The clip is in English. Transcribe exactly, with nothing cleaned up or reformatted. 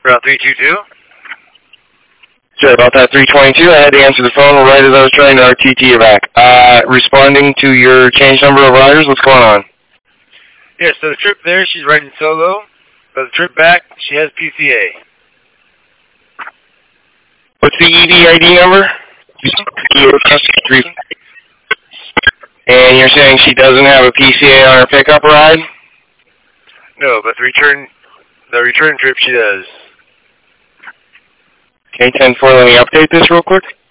Route three two two? Sorry about that, three twenty-two. I had to answer the phone right as I was trying to R T T you back. Uh, responding to your change number of riders, what's going on? Yeah, so the trip there, she's riding solo. But the trip back, she has P C A. What's the E D I D number? And you're saying she doesn't have a P C A on her pickup ride? No, but the return, the return trip she does. Okay, ten four, let me update this real quick.